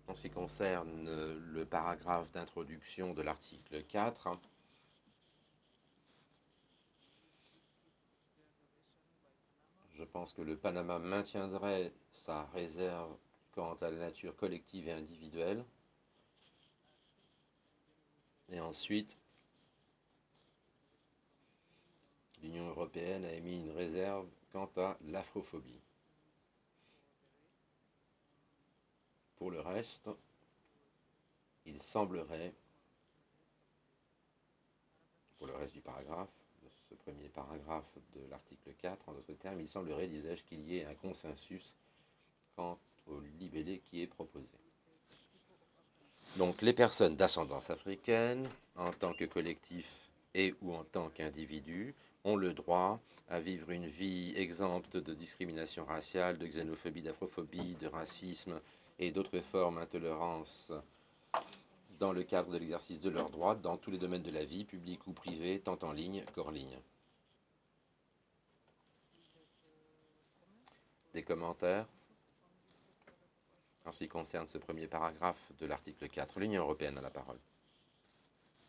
En ce qui concerne le paragraphe d'introduction de l'article 4, je pense que le Panama maintiendrait sa réserve quant à la nature collective et individuelle. Et ensuite, l'Union européenne a émis une réserve quant à l'afrophobie. Pour le reste, il semblerait, pour le reste du paragraphe, de ce premier paragraphe de l'article 4, en d'autres termes, il semblerait, disais-je, qu'il y ait un consensus quant au libellé qui est proposé. Donc les personnes d'ascendance africaine, en tant que collectif et ou en tant qu'individu, ont le droit à vivre une vie exempte de discrimination raciale, de xénophobie, d'afrophobie, de racisme et d'autres formes d'intolérance dans le cadre de l'exercice de leurs droits dans tous les domaines de la vie, publique ou privée, tant en ligne qu'hors ligne. Des commentaires en ce qui concerne ce premier paragraphe de l'article 4. L'Union européenne a la parole.